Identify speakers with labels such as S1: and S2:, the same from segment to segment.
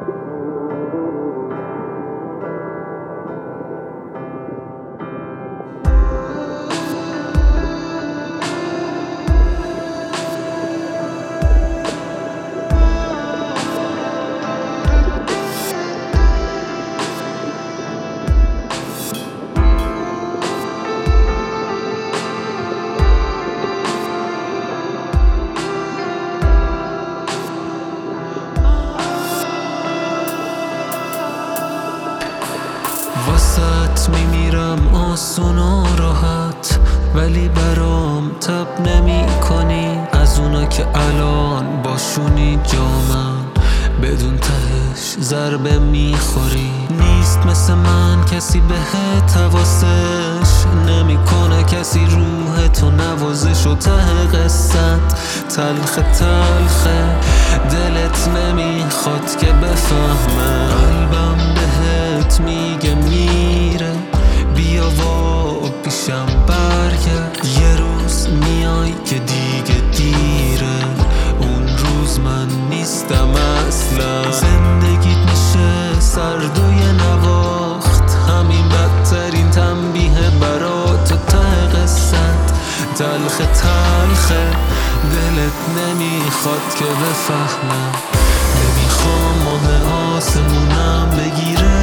S1: واسط میمیرم آسون و راحت، ولی برام تب نمی کنی. از اونا که الان باشونی جامن، بدون تهش ضربه میخوری. نیست مثل من کسی بهت حواسش نمیکنه، کسی روح تو نوازش. و ته قصت تلخ تلخه، دلت نمیخواد که بفهمه. قلبم بهت میگه میره، بیا و پیشم برگرد. یه روز میای که دیگه دیره، اون روز من نیستم اصلا. زندگیت میشه سرد و یه نواخت، همین بدترین تنبیه برات. ته قصت تلخ تلخه، دلت نمیخواد که بفهمم. نمیخوام ماه آسمونم بگیره،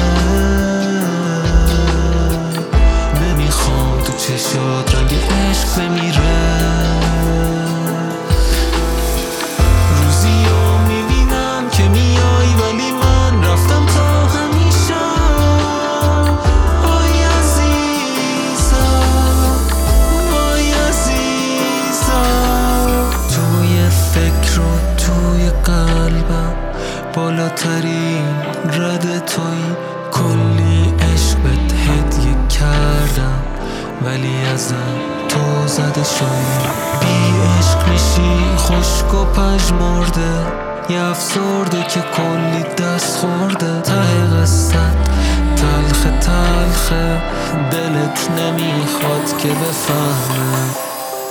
S1: نمیخوام تو چشات رنگ عشق بمیره. روزیو میبینم که میای، ولی من رفتم تا همیشه. آی عزیزم، آی عزیزم. توی فکر و توی قلبم بالاترین رده توی. کلی عشق بهت هدیه کردم، ولی ازم تو زده شدی. بی عشق میشی خشک و پژمرده، یه افسرده که کلی دست خورده. ته قصت تلخ تلخه، دلت نمیخواد که بفهمه.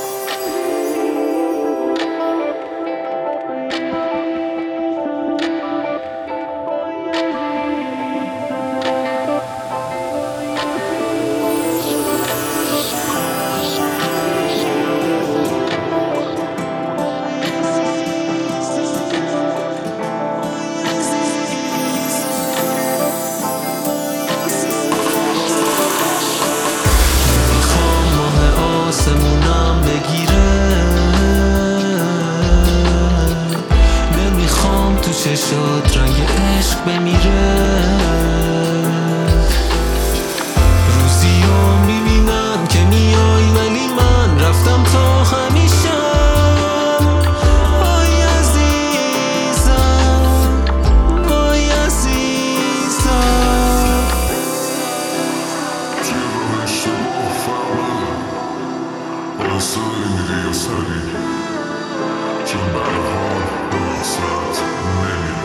S1: آسمونم بگیره، نمیخوام تو چشات رنگ عشق بمیره. روزیو میبینم که میای، ولی من رفتم تا همیشه. آی عزیزم، آی عزیزم.
S2: سری میری یا سری، چون برحال به واسط نمیره.